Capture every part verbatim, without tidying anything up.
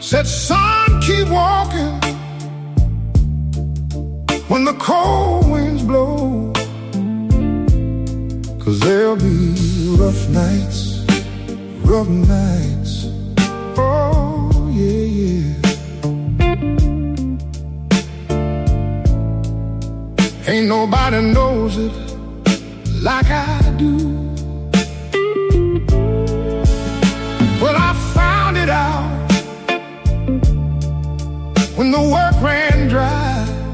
Said, son, keep walking when the cold winds blow, 'cause there'll be rough nights, rough nights. Oh, yeah, yeah. Ain't nobody knows it like I do. Well, I found it out when the work ran dry.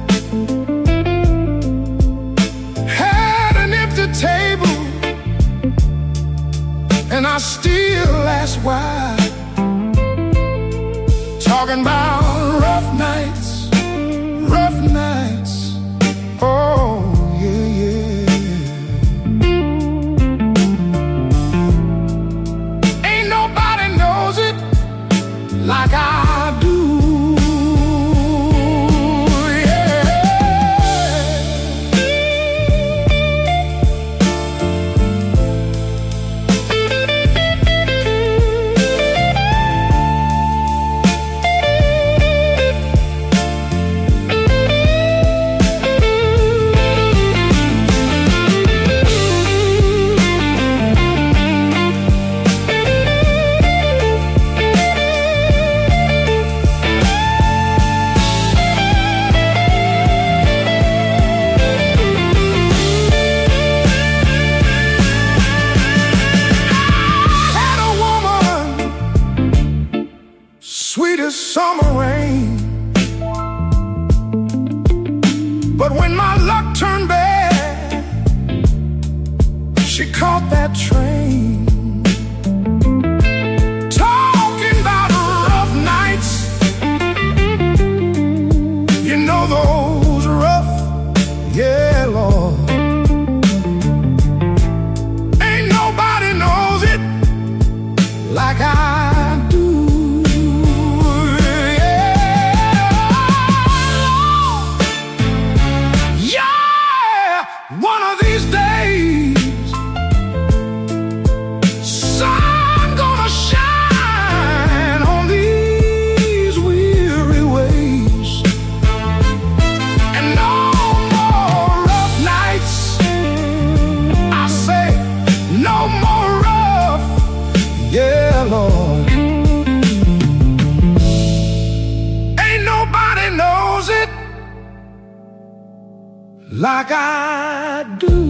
Had an empty table, and I still ask why. Talking about rough nights, rough nights. Oh, yeah, yeah. Ain't nobody knows it like I do. Sweet as summer rain, but when my luck turned bad, she caught that train. Talking about rough nights, you know those rough, yeah, Lord. Ain't nobody knows it like I do. One of these days, sun gonna shine on these weary ways, and no more rough nights. I say no more rough, yeah, Lord. Ain't nobody knows it like I do.